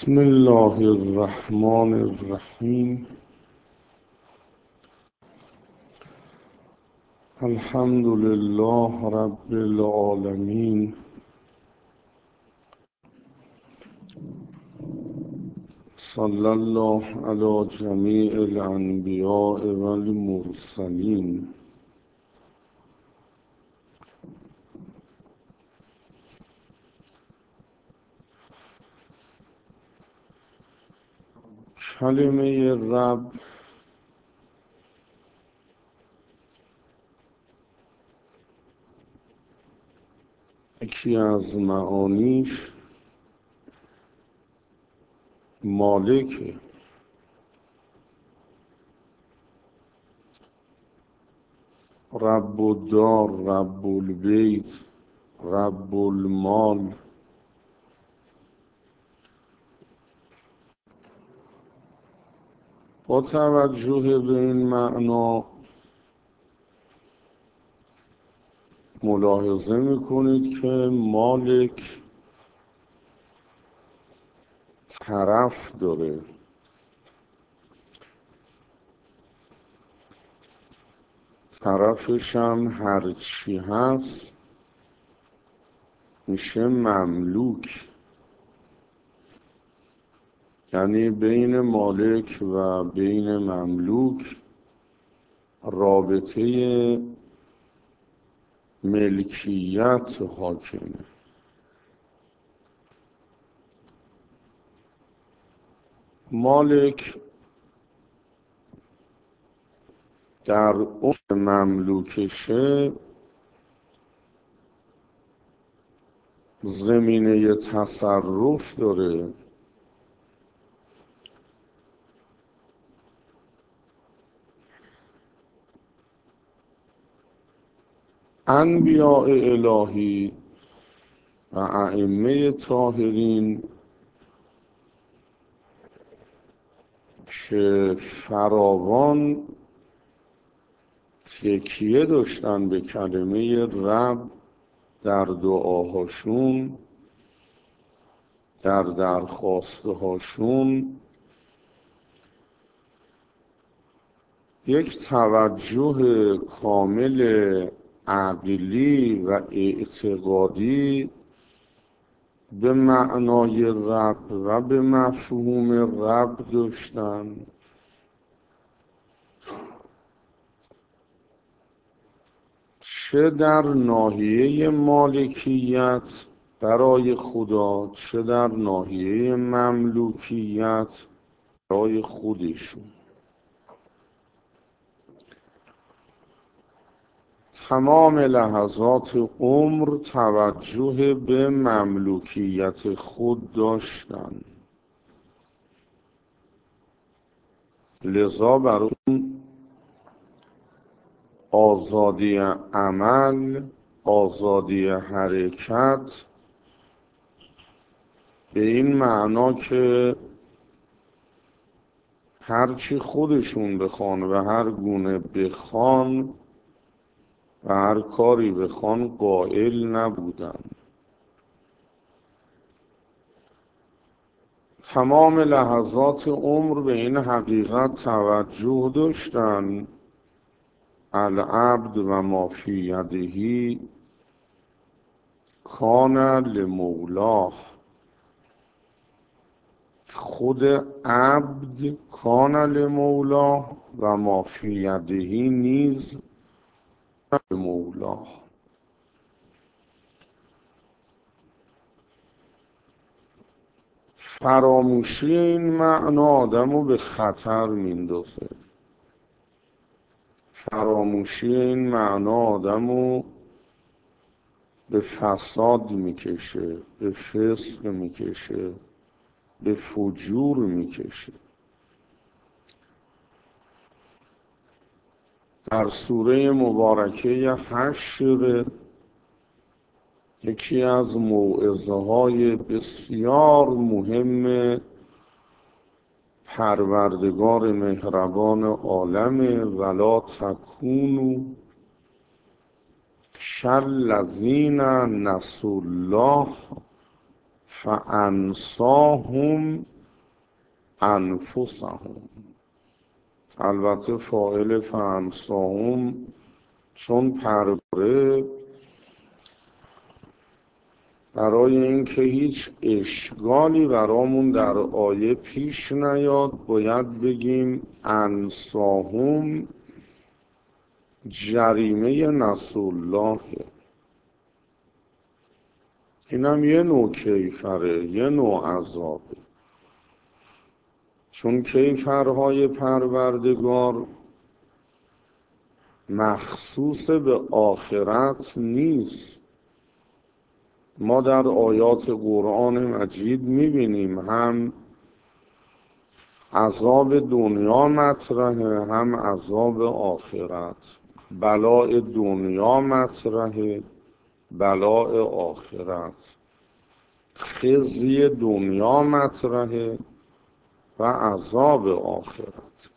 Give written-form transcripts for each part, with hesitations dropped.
بسم الله الرحمن الرحیم. الحمد لله رب العالمین. صلی الله علی جمیع الانبیاء والمرسلین. کلمه رب یکی از معانیش مالکه. رب الدار، رب البیت، رب المال. با توجه به این معنا ملاحظه میکنید که مالک طرف داره. طرفش هم هرچی هست میشه مملوک. یعنی بین مالک و بین مملوک رابطه ملکیت حاکمه. مالک در اون مملوکشه زمینه تصرف داره. انبیاء الهی و ائمه طاهرین که فراوان تکیه داشتن به کلمه رب در دعاهاشون، در درخواستهاشون، یک توجه کامل عقلی و اعتقادی به معنای رب و به مفهوم رب داشتن. چه در ناحیه مالکیت برای خدا، چه در ناحیه مملوکیت برای خودشون. تمام لحظات عمر توجه به مملوکیت خود داشتن، لذا براشون آزادی عمل، آزادی حرکت به این معنا که هرچی خودشون بخوان و هر گونه بخوان و هر کاری بخوان قائل نبودن. تمام لحظات عمر به این حقیقت توجه داشتن: العبد و ما فی یده کان لمولاه. خود عبد کان لمولاه و ما فی یده نیز لمولاه. فراموشی این معنا آدمو به خطر میندازه. فراموشی این معنا آدمو به فساد میکشه، به فسق میکشه، به فجور میکشه. در سوره مبارکه حشر یکی از موعظه های بسیار مهم پروردگار مهربان عالم: ولا تکونوا کالذین نسوا الله فانساهم انفسهم. البته فاعل فانساهم چون پرباره برای اینکه هیچ اشکالی برامون در آیه پیش نیاد باید بگیم انساهم جریمه نسوالله. اینم یه نوع کیفره، یه نوع عذابه، چون کیفرهای پروردگار مخصوص به آخرت نیست. ما در آیات قرآن مجید میبینیم هم عذاب دنیا مطرحه هم عذاب آخرت. بلاء دنیا مطرحه، بلاء آخرت. خزی دنیا مطرحه و عذاب آخرت.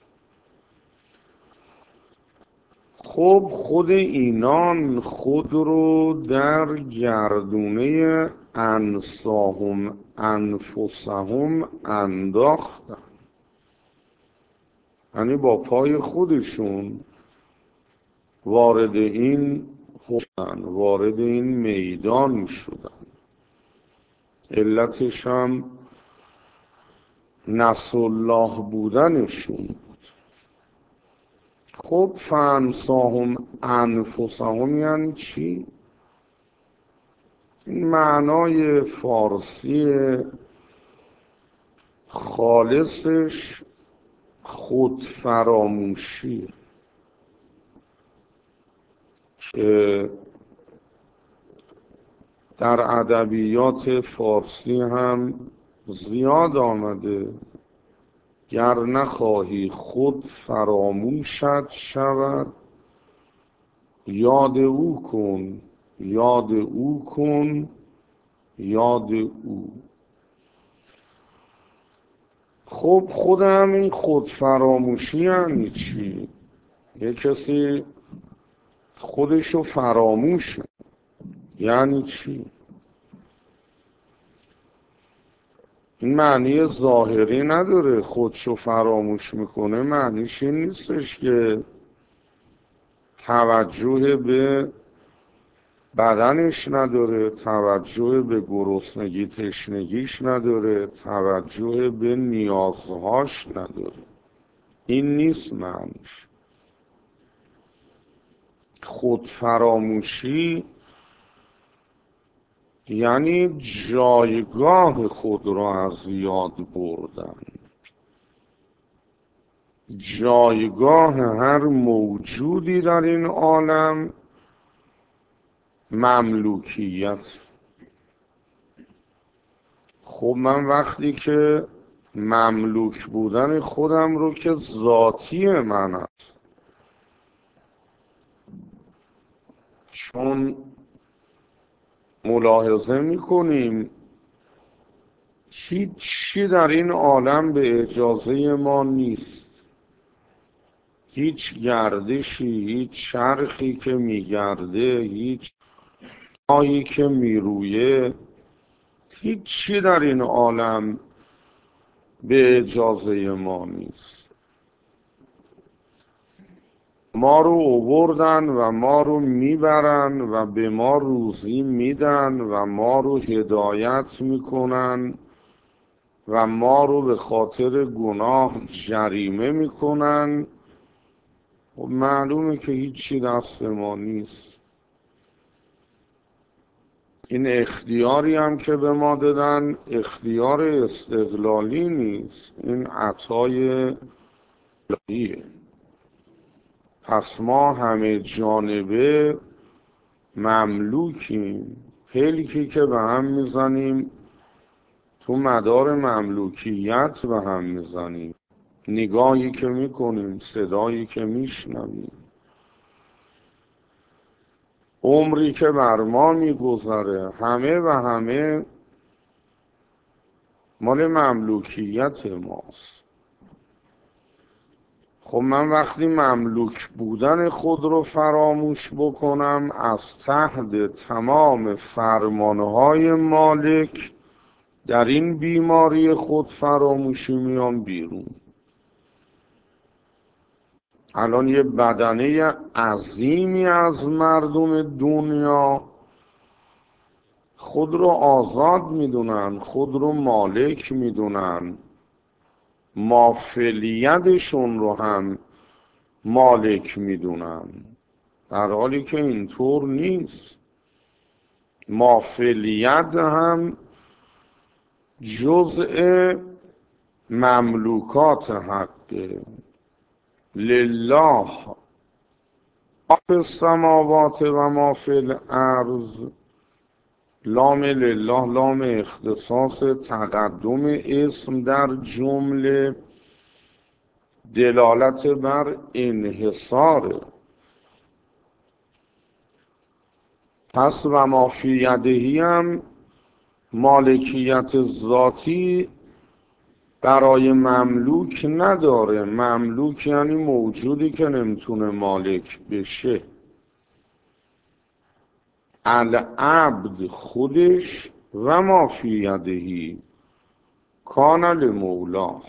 خب خود اینان خود رو در گردونه انساهم انفسهم انداختن، یعنی با پای خودشون وارد این شدن، وارد این میدان شدن. علتش هم نسوا الله بودنشون. خب فانساهم انفسهم یعنی چی؟ این معنای فارسی خالصش خودفراموشی که در ادبیات فارسی هم زیاد آمده. گر نخواهی خود فراموشت شود، یاد او کن، یاد او کن، یاد او. خب خود همین خود فراموشی یعنی چی؟ یه کسی خودشو فراموشه یعنی چی؟ این معنی ظاهری نداره. خودشو فراموش میکنه معنیش این نیستش که توجه به بدنش نداره، توجه به گرسنگی تشنگیش نداره، توجه به نیازهاش نداره. این نیست معنیش. خودفراموشی یعنی جایگاه خود را از یاد بردن. جایگاه هر موجودی در این عالم مملوکیت. خب من وقتی که مملوک بودن خودم رو که ذاتی من است، چون ملاحظه میکنیم هیچی در این عالم به اجازه ما نیست. هیچ گردشی، هیچ چرخی که میگرده، هیچ ماهی که میرویه، هیچی در این عالم به اجازه ما نیست. ما رو آوردن و ما رو میبرن و به ما روزی میدن و ما رو هدایت میکنن و ما رو به خاطر گناه جریمه میکنن. و معلومه که هیچی دست ما نیست. این اختیاری هم که به ما دادن اختیار استقلالی نیست، این عطای الهیه. پس ما همه جانبه مملوکیم. پلکی که به هم میزنیم تو مدار مملوکیت به هم میزنیم. نگاهی که میکنیم، صدایی که میشنویم، عمری که بر ما میگذره، همه و همه مال مملوکیت ماست. خب من وقتی مملوک بودن خود رو فراموش بکنم، از تحت تمام فرمانهای مالک در این بیماری خود فراموشی میان بیرون. الان یه بدنه عظیمی از مردم دنیا خود رو آزاد میدونن، خود رو مالک میدونن، مافعلیتشون رو هم مالک میدونن، در حالی که اینطور نیست. مافعلیت هم جزء مملوکات حقه. لله ما فی السماوات و ما فی الارض. لام لله لام اختصاص تقدم اسم در جمله دلالت بر انحصاره. پس و ما فی یدهی هم مالکیت ذاتی برای مملوک نداره. مملوک یعنی موجودی که نمیتونه مالک بشه. العبد خودش و ما فی یدهی کان لمولاه.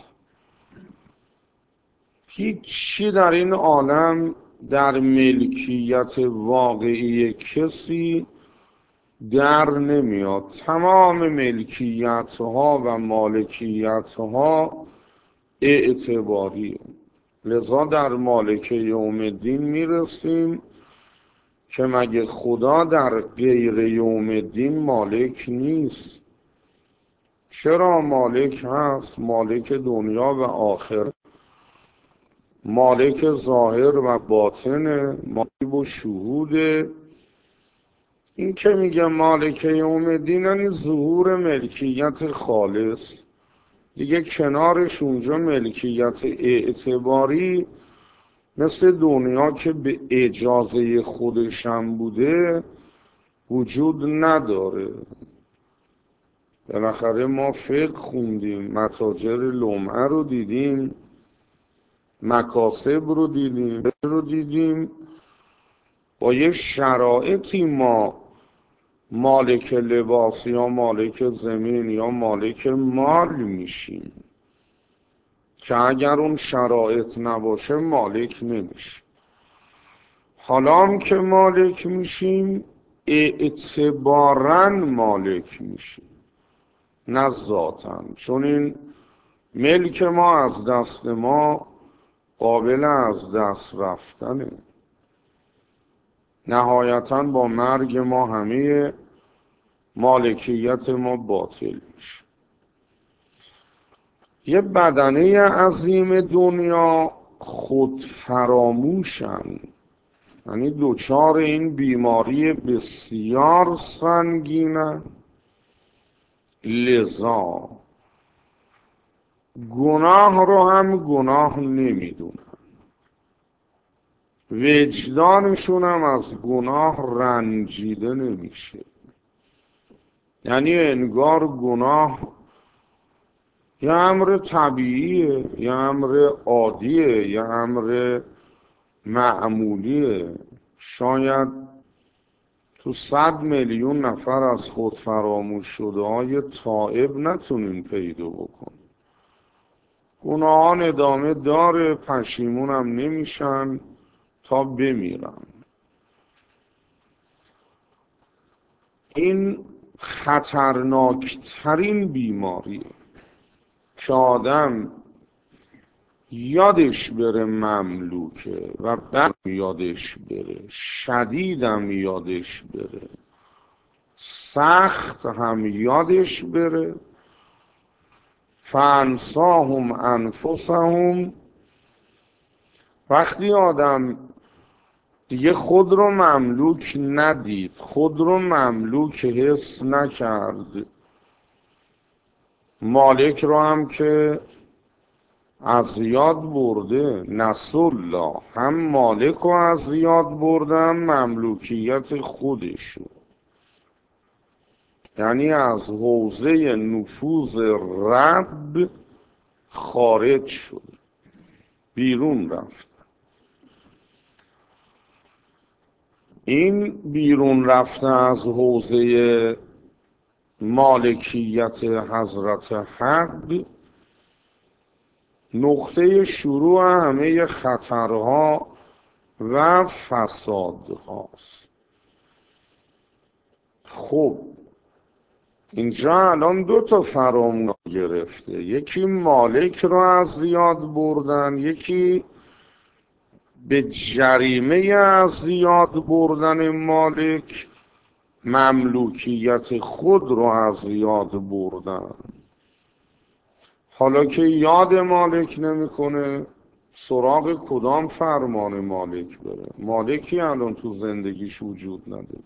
هیچی در این عالم در ملکیت واقعی کسی در نمیاد. تمام ملکیت ها و مالکیت ها اعتباریه. لذا در مالک یوم الدین میرسیم که مگه خدا در غیر یوم الدین مالک نیست؟ چرا مالک هست؟ مالک دنیا و آخرت، مالک ظاهر و باطن، مالک و شهوده. این که میگه مالک یوم الدین یعنی ظهور ملکیت خالص دیگه. کنارش اونجا ملکیت اعتباری مثل دنیا که به اجازه خودشم بوده وجود نداره. بالاخره ما فقه خوندیم، متاجر لمعه رو دیدیم، مکاسب رو دیدیم. با یه شرایطی ما مالک لباس یا مالک زمین یا مالک مال میشیم که اگر اون شرایط نباشه مالک نمیشیم. حالا هم که مالک میشیم اعتباراً مالک میشیم، نه ذاتاً. چون این ملک ما از دست ما قابل از دست رفتنه. نهایتاً با مرگ ما همه مالکیت ما باطل میشه. یه بدنه عظیم دنیا خود فراموشن، یعنی دوچار این بیماری بسیار سنگینه. لذا گناه رو هم گناه نمیدونن، وجدانشون هم از گناه رنجیده نمیشه. یعنی انگار گناه یه امر طبیعیه، یه امر عادیه، یه امر معمولیه. شاید تو 100 میلیون نفر از خود فراموش شده های تائب نتونین پیدا بکن. گناهان ادامه داره، پشیمون هم نمیشن تا بمیرن. این خطرناکترین بیماریه که آدم یادش بره مملوکه و بعد یادش بره، شدیدم یادش بره، سخت هم یادش بره. فانساهم انفسهم. وقتی آدم دیگه خود رو مملوک ندید، خود رو مملوک حس نکرد، مالک رو هم که از یاد برده، نسوا الله، هم مالک رو از یاد بردن، مملوکیت خودشو. یعنی از حوزه نفوذ رب خارج شد، بیرون رفت. این بیرون رفته از حوزه مالکیت حضرت حق نقطه شروع همه خطرها و فسادهاست. خب اینجا الان دو تا فرامون گرفته، یکی مالک رو از یاد بردن، یکی به جریمه از یاد بردن مالک مملوکیت خود رو از یاد بردن. حالا که یاد مالک نمیکنه سراغ کدام فرمان مالک بره؟ مالکی الان تو زندگیش وجود نداره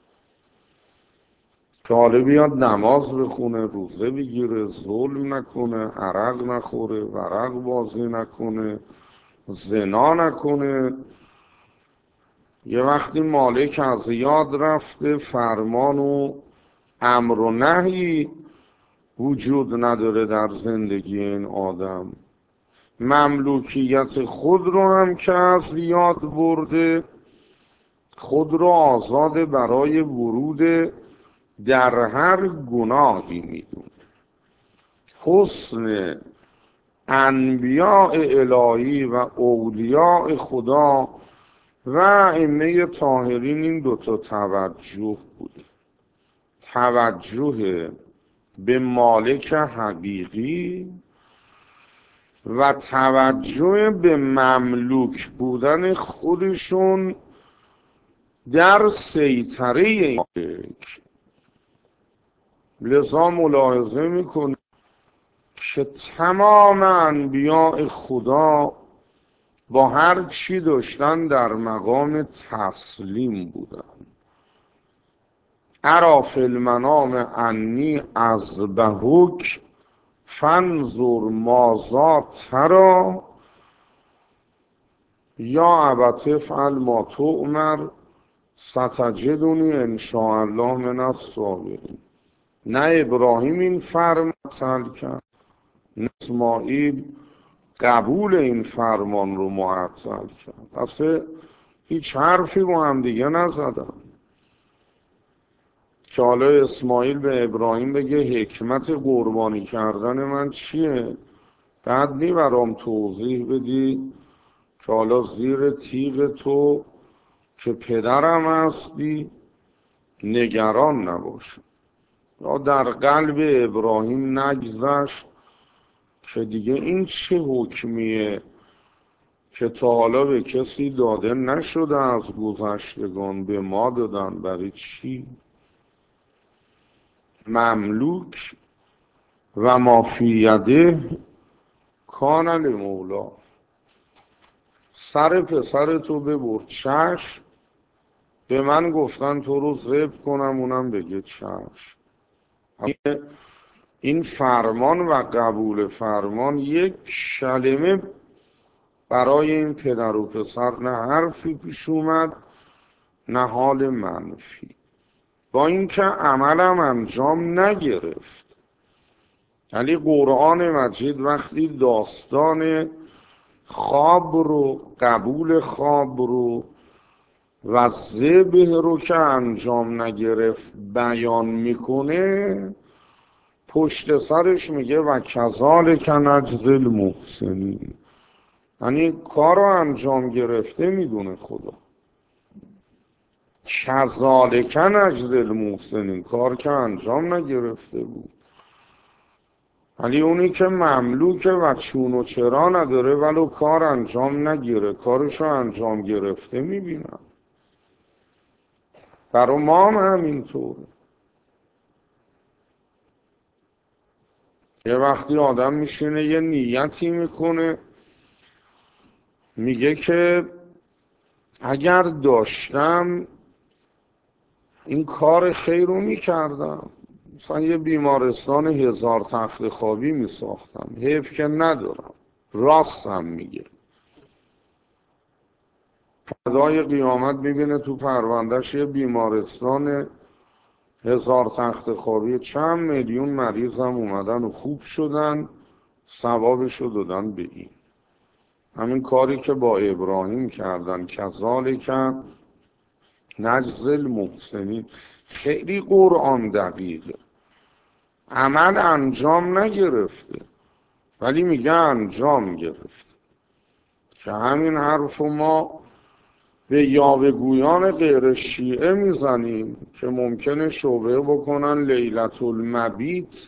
که حالا بیاد نماز بخونه، روزه بگیره، ظلم نکنه، عرق نخوره، ورق بازی نکنه، زنا نکنه. یه وقتی مالک از یاد رفته، فرمان و امر و نهی وجود نداره در زندگی این آدم. مملوکیت خود رو هم که از یاد برده، خود رو آزاد برای ورود در هر گناهی میدونه. حسن انبیاء الهی و اولیاء خدا و ائمه طاهرین این دوتا توجه بوده: توجه به مالک حقیقی و توجه به مملوک بودن خودشون در سیطره مالک. لذا ملاحظه میکنه که تمام انبیاء خدا با هر چی داشتن در مقام تسلیم بودن. ارا فی المنام انی اذبحک فانظر ماذا تری یا ابت افعل ما تؤمر ستجدنی ان شاء الله من الصابرین. نه ابراهیم این فرمان معطل کرد، نه اسماعیل قبول این فرمان رو معطل کرد. پس هیچ حرفی با هم دیگه نزدن که حالا اسماعیل به ابراهیم بگه حکمت قربانی کردن من چیه، بعد می برام توضیح بدی که حالا زیر تیغ تو که پدرم هستی نگران نباش. یا در قلب ابراهیم نگذشت که دیگه این چه حکمیه که تا حالا به کسی داده نشده از گذشتگان، به ما دادن، برای چی؟ مملوک و ما فی یده کان لمولا. سر پسر تو ببر، چشم. به من گفتن تو رو ذبح کنم، اونم بگه چشم. این فرمان و قبول فرمان یک کلمه برای این پدر و پسر نه حرفی پیش اومد نه حال منفی، با اینکه عملم انجام نگرفت. ولی قرآن مجید وقتی داستان خواب رو، قبول خواب رو و ذبح رو که انجام نگرفت بیان میکنه، پشت سرش میگه و کذالک نجزی المحسنین. یعنی کار رو انجام گرفته میدونه خدا. کذالک نجزی المحسنین، کار که انجام نگرفته بود. ولی اونی که مملوکه و چون و چرا نداره ولو کار انجام نگیره، کارشو انجام گرفته میبینم. برای ما هم همینطوره. یه وقتی آدم میشینه یه نیتی میکنه، میگه که اگر داشتم این کار خیر رو میکردم، مثلا یه بیمارستان 1000 تخت خوابی میساختم، حیف که ندارم. راستم میگه. فردای قیامت میبینه تو پروندهش یه بیمارستان 1000 تخت خوابی، چند میلیون مریض هم اومدن و خوب شدن، ثوابشو دادن به این. همین کاری که با ابراهیم کردن، کذالک نجزی المحسنین. خیلی قرآن دقیقه. عمل انجام نگرفته ولی میگه انجام گرفته، که همین حرف ما به یاوه‌گویان غیر شیعه میزنیم که ممکنه شبهه بکنن لیلة المبیت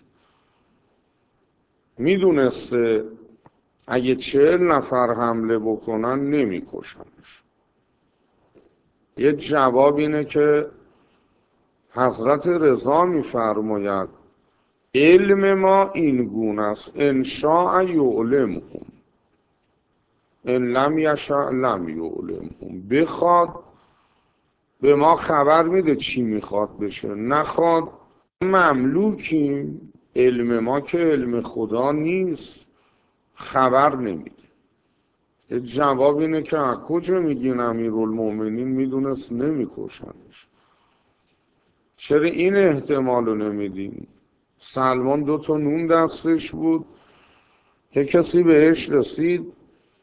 میدونسته اگه 40 نفر حمله بکنن نمیکشنش. یه جواب اینه که حضرت رضا میفرماید علم ما این گونه است، ان شاء یعلمهم ان لم یشاء لم یعلمهم. بخواد به ما خبر میده چی میخواد بشه، نخواد مملوکیم. علم ما که علم خدا نیست، خبر نمیده. جواب اینه که از کجا میگین امیرالمومنین میدونست نمیکشنش؟ چرا این احتمالو نمیدین؟ سلمان 2 نون دستش بود، یه کسی بهش رسید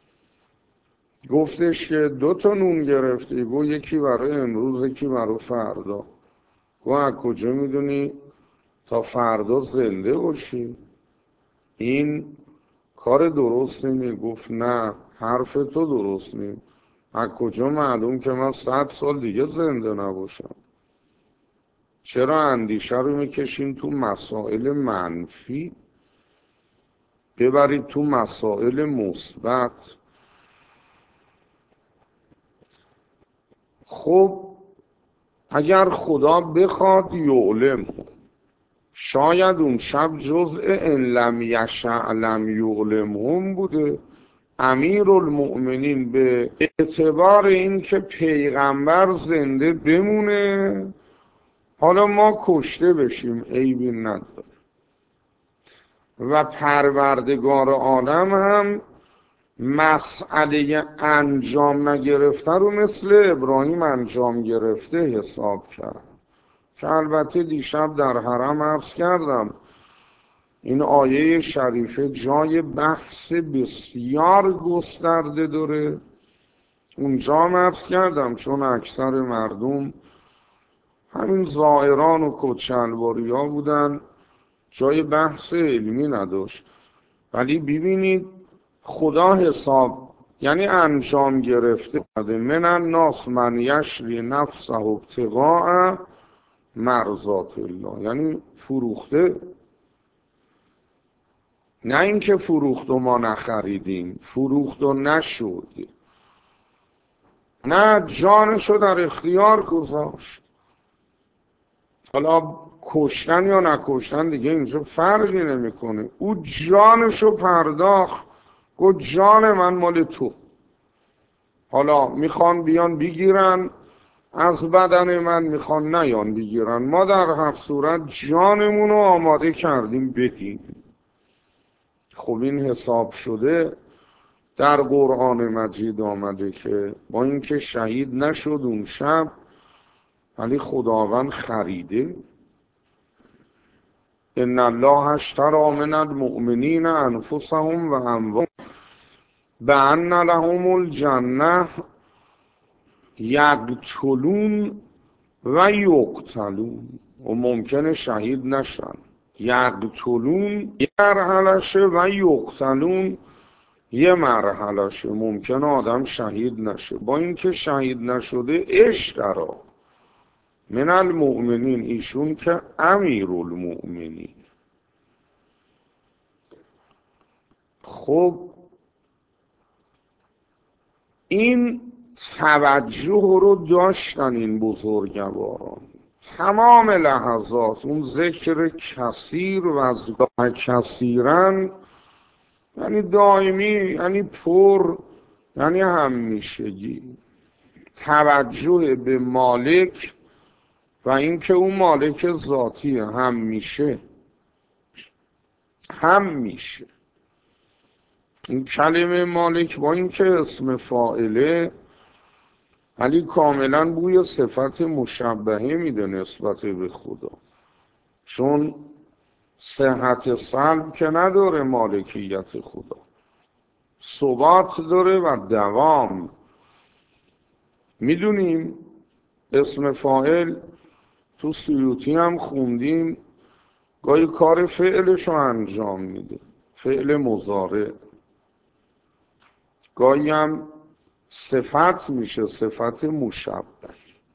گفتش که 2 نون گرفتی، گو یکی برای امروز یکی برای فردا. گو از کجا میدونی تا فردا زنده باشی؟ این کار درست نمی. گفت نه، حرف تو درست نمی. از کجا معلوم که من 100 سال دیگه زنده نباشم؟ چرا اندیشه رو میکشین تو مسائل منفی؟ ببرید تو مسائل مثبت. خب اگر خدا بخواد یعلم، شاید اون شب جزء ان لم یشاء لم یعلمهم بوده. امیرالمؤمنین به اعتبار این که پیغمبر زنده بمونه، حالا ما کشته بشیم عیبی نداره، و پروردگار عالم هم مسئله انجام نگرفته رو مثل ابراهیم انجام گرفته حساب کرد، که البته دیشب در حرم عرض کردم این آیه شریفه جای بحث بسیار گسترده داره. اونجا هم عرض کردم چون اکثر مردم همین زائران و کچلواری ها بودن، جای بحث علمی نداشت. ولی ببینید خدا حساب یعنی انجام گرفته. من الناس من یشری نفسه ابتغاء مرضات الله، یعنی فروخته. نه اینکه فروخت و ما نخریدیم، فروخت و نشد، نه جانشو در اختیار گذاشت. حالا کشتن یا نکشتن دیگه اینجا فرقی نمیکنه. او جانشو پرداخت، گفت جان من مال تو. حالا میخوان بیان بگیرن از بدن من، میخوان نیان بگیرن، ما در هر صورت جانمون رو آماده کردیم بدیم. خب این حساب شده. در قرآن مجید آمده که با اینکه شهید نشد اون شب، ولی خداوند خریده. ان الله اشتری من المؤمنین انفسهم و اموالهم بأن لهم الجنه یقتلون و یقتلون. و ممکنه شهید نشن. یقتلون یه مرحلشه و یقتلون یه مرحلشه. ممکنه آدم شهید نشه. با اینکه شهید نشده اشترا من المؤمنین، ایشون که امیرالمؤمنین. خب این توجه رو داشتن این بزرگواران تمام لحظات. اون ذکر کثیر و از کثیرن یعنی دائمی، یعنی پر، یعنی همیشگی. توجه به مالک و اینکه اون مالک ذاتیه، همیشه. این کلمه مالک با اینکه اسم فاعله، ولی کاملا بوی صفت مشبهه میده نسبت به خدا، چون صحت سلب که نداره مالکیت خدا، ثبات داره و دوام. میدونیم اسم فاعل تو سیوطی هم خوندیم گاهی کار فعلش رو انجام میده، فعل مضارع. گاهی هم صفت میشه، صفت مشبه.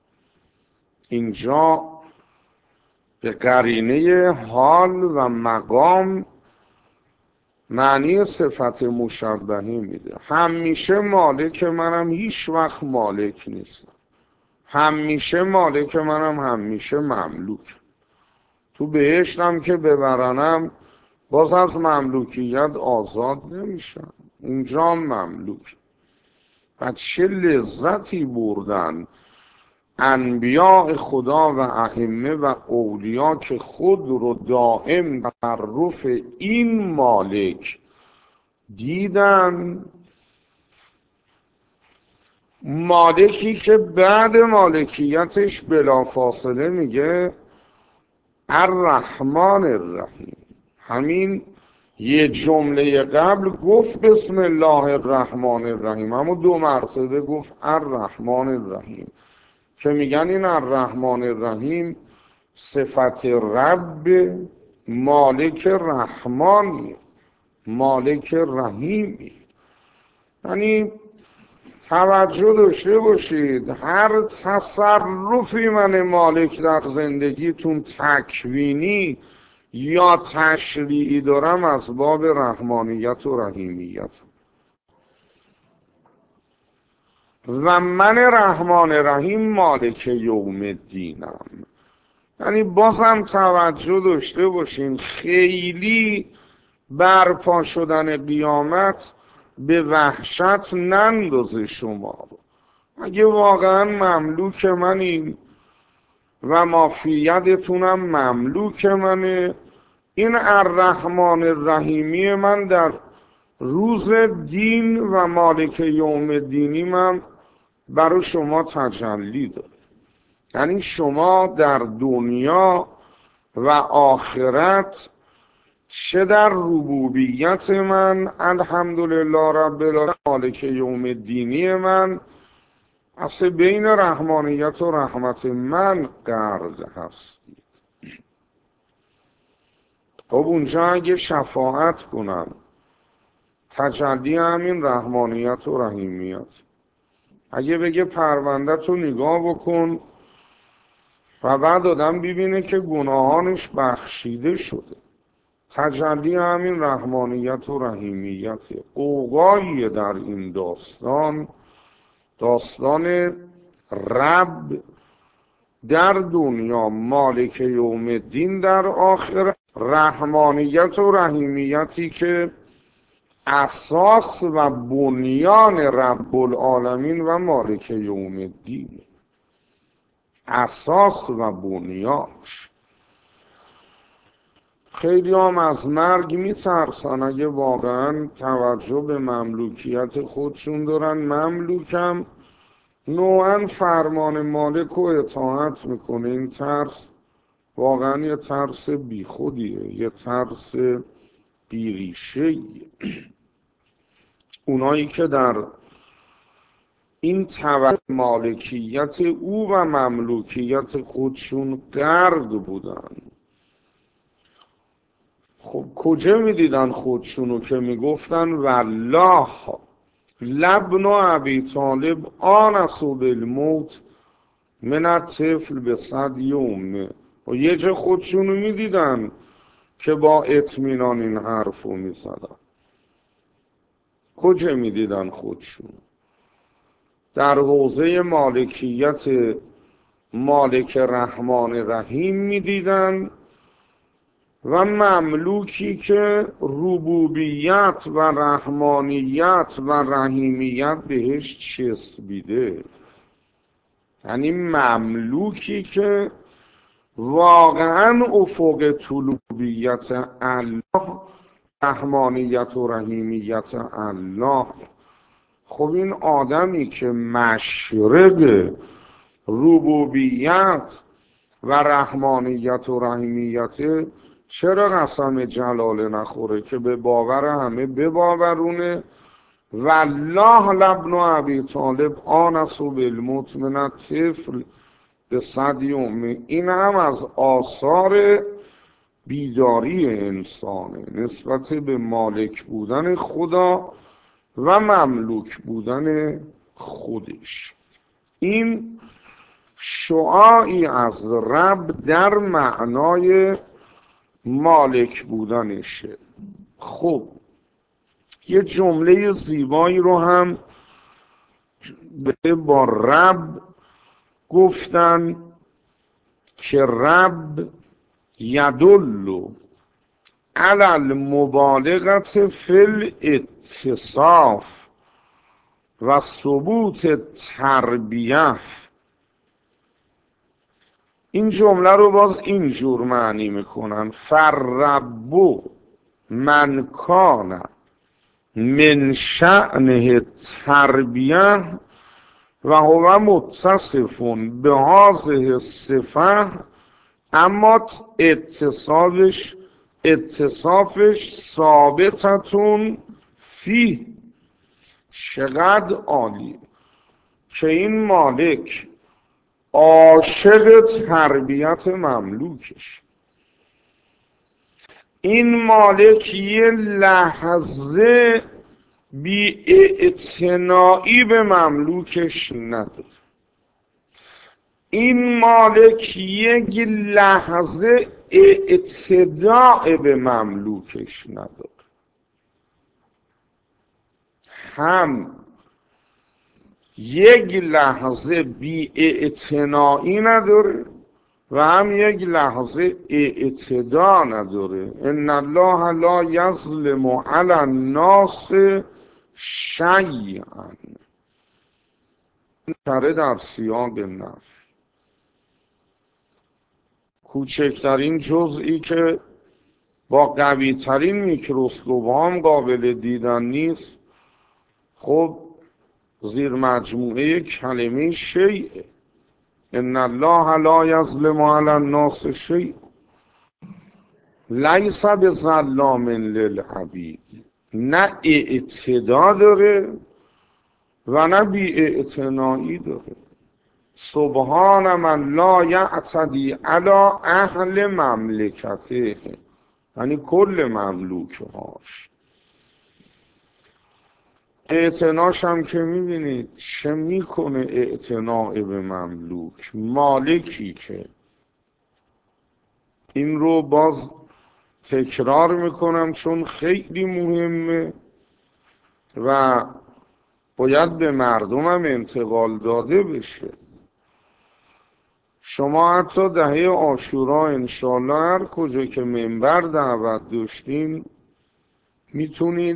اینجا به قرینه حال و مقام معنی صفت مشبهه میده. همیشه مالک منم، هیچ وقت مالک نیستم. همیشه مالک منم، همیشه مملوک. تو بهشتم که ببرنم باز از مملوکیت آزاد نمیشم، اونجا مملوک. و چه لذتی بردن انبیاء خدا و ائمه و اولیا که خود رو دائم تعرف این مالک دیدن. مالکی که بعد مالکیتش بلافاصله میگه الرحمن الرحیم. همین یه جمله قبل گفت بسم الله الرحمن الرحیم، اما 2 مرتبه گفت الرحمن الرحیم، که میگن این الرحمن الرحیم صفت رب، مالک رحمانی، مالک رحیمی. یعنی توجه داشته باشید، هر تصرفی من مالک در زندگیتون تکوینی یا تشریعی دارم از باب رحمانیت و رحیمیت. و من رحمان رحیم مالک یوم الدینم. یعنی بازم توجه داشته باشین، خیلی برپا شدن قیامت به وحشت نندازه شما رو. اگه واقعا مملوک منین و مافیتتونم مملوک منه، این الرحمن الرحیمی من در روز دین و مالک یوم دینی من برای شما تجلی داره. یعنی شما در دنیا و آخرت چه در ربوبیت من الحمدلله رب العالمین مالک یوم دینی من، اصلا بین رحمانیت و رحمت من غرق هستید. خب اونجا اگه شفاعت کنم، تجلی همین رحمانیت و رحیمیت. اگه بگه پرونده تو نگاه بکن و بعد آدم ببینه که گناهانش بخشیده شده، تجلی همین رحمانیت و رحیمیت. قوقایی در این داستان، داستان رب در دنیا، مالک یوم الدین در آخرت، رحمانیت و رحیمیتی که اساس و بنیان رب العالمین و مالک یوم الدین، اساس و بنیانش. خیلی هم از مرگ میترسن اگه واقعا توجه به مملوکیت خودشون دارن. مملوکم نوعا فرمان مالک رو اطاعت میکنه. این ترس واقعا یه ترس بیخودیه، یه ترس بیریشه‌ایه. اونایی که در این توجه مالکیت او و مملوکیت خودشون غرق بودن، خب کجا میدیدن خودشونو که میگفتن والله لابن ابی طالب آنس بالموت من الطفل ب100 یوم. و یه جا خودشونو میدیدن که با اطمینان این حرفو میزدن. کجا میدیدن خودشونو؟ در حوزه مالکیت مالک رحمان رحیم میدیدن و مملوکی که ربوبیت و رحمانیت و رحیمیت بهش چسبیده. یعنی مملوکی که واقعا افق طلوبیت الله، رحمانیت و رحیمیت الله. خب این آدمی که مشرق ربوبیت و رحمانیت و رحیمیت، چرا قسم جلاله نخوره که به باور همه بباورونه والله لابن ابی طالب آنس بالموت من الطفل ب100 یوم. این هم از آثار بیداری انسانه نسبت به مالک بودن خدا و مملوک بودن خودش. این شعاعی از رب در معنای مالک بودنشه. خب یه جمله زیبایی رو هم با رب گفتن که رب یدل علی المبالغة فی الاتصاف و ثبوت تربیه. این جمله رو باز اینجور معنی میکنن: فالرب من کان من شأنه تربیه و هو متصف بهذه الصفه، اما اتصافش ثابتتون فی. چقدر عالی که این مالک عاشق تربیت مملوکش. این مالک یه لحظه بی اعتنایی به مملوکش نداره. این مالک یک لحظه اعتداء به مملوکش نداره. هم یک لحظه بی اعتنایی نداره و هم یک لحظه اعتدا نداره. ان الله لا یظلم علی الناس شیئا. کره در سیاق نفی. کوچکترین جزئی که با قوی ترین میکروسکوپ هم قابل دیدن نیست، خب زیر مجموعه کلمه شیء. ان الله لا یظلم علی الناس شیئا لیس بظلام للعبید. نه اعتدا داره و نه بی اعتنایی داره. سبحان من لا یعتدی علی اهل مملکته، یعنی کل مملوکهاش. اعتناش هم که میبینید چه میکنه اعتناع به مملوک. مالکی که این رو باز تکرار میکنم چون خیلی مهمه و باید به مردمم انتقال داده بشه. شما حتی دهه عاشورا انشالله هر کجا که منبر دعوت داشتین میتونید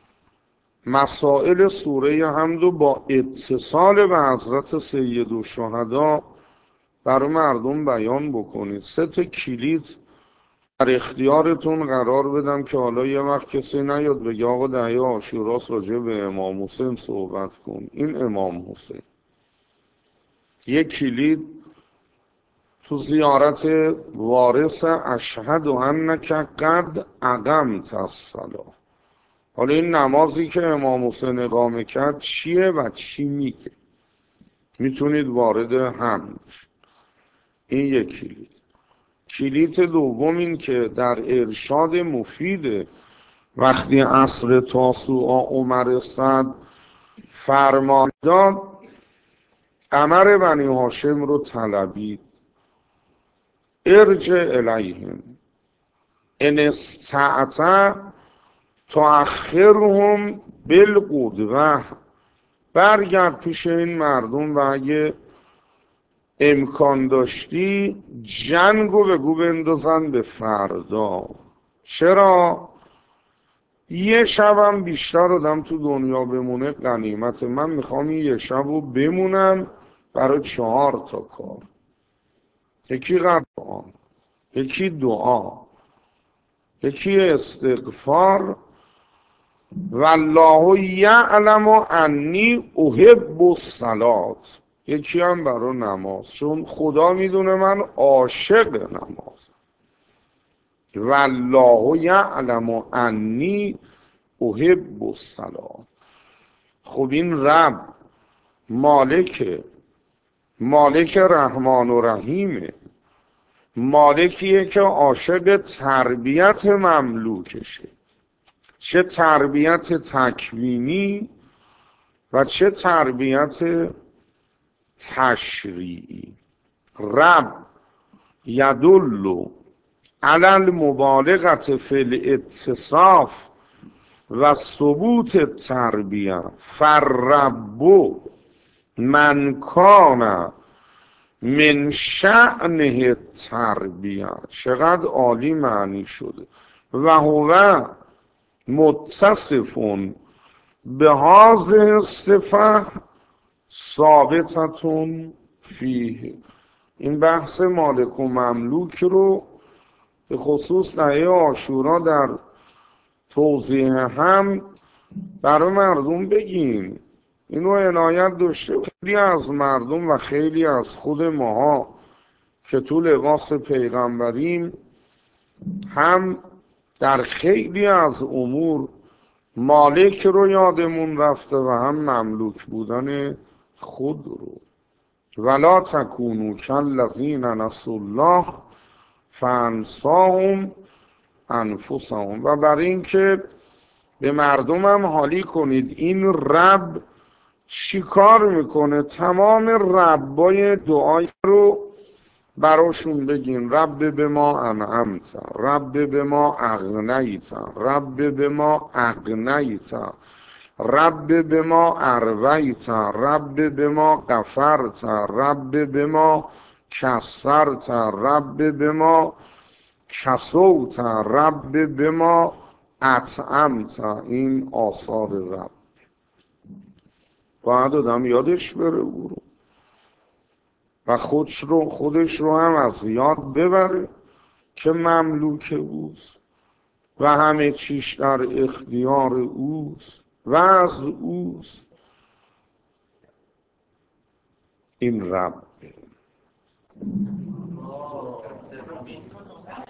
مسائل سوره حمد رو با اتصال به حضرت سیدالشهدا برای مردم بیان بکنید. 3 کلید در اختیارتون قرار بدم که حالا یه وقت کسی نیاد بگه آقا دهه عاشوراست راجع به امام حسین صحبت کن. این امام حسین یک کلید تو زیارت وارث اشهد انک قد اقمت الصلاة. حالا این نمازی که امام حسین اقامه کرد چیه و چی میگه؟ میتونید وارد هم بشید. این یک کلید. کلید دوم این که در ارشاد مفید وقتی عصر تاسوعا عمر صد فرمان داد قمر بنی هاشم رو طلبید: ارجع الیهم ان استطعت تؤخرهم بالقدوة. برگرد پیش این مردم و اگه امکان داشتی جنگو بگو بندازن به فردا. چرا؟ یه شبم بیشتر آدم تو دنیا بمونه غنیمت. من میخوام یه شبو بمونم برای 4 تا کار: یکی قرآن، یکی دعا، یکی استغفار، والله یعلم انی احب الصلاة. یکی هم برای نماز، چون خدا میدونه من عاشق نماز. والله یعلم انی احب الصلاة. خب این رب مالک رحمان و رحیمه مالکیه که عاشق تربیت مملوکشه، چه تربیت تکوینی و چه تربیت تشریعی. رب یدل علی المبالغة فی الاتصاف و ثبوت التربیه، فالرب من کان من شأنه تربیه. چقدر عالی معنی شده. و هو متصف به هذه الصفه ثابتتون فیه. این بحث مالک و مملوک رو به خصوص لحظه عاشورا در توضیح هم برای مردم بگین. اینو عنایت داشته. خیلی از مردم و خیلی از خود ماها که تو لباس پیغمبریم هم در خیلی از امور مالک رو یادمون رفته و هم مملوک بودن خود رو. ولا تکونوا کالذین نسوا الله فانساهم انفسهم. و برای اینکه به مردم هم حالی کنید این رب چی کار میکنه، تمام ربای دعای رو براشون بگین. رب به ما انعمت، رب به ما اغنیت، رب به ما اغنیت، رب به ما ارویت، رب به ما غفرت، رب به ما کسرت، رب به ما کسوت، رب به ما اطعمت. این آثار رب باید آدم یادش بره او رو و خودش رو هم از یاد ببره که مملوک اوست و همه چیش در اختیار اوست و از اوست. این رب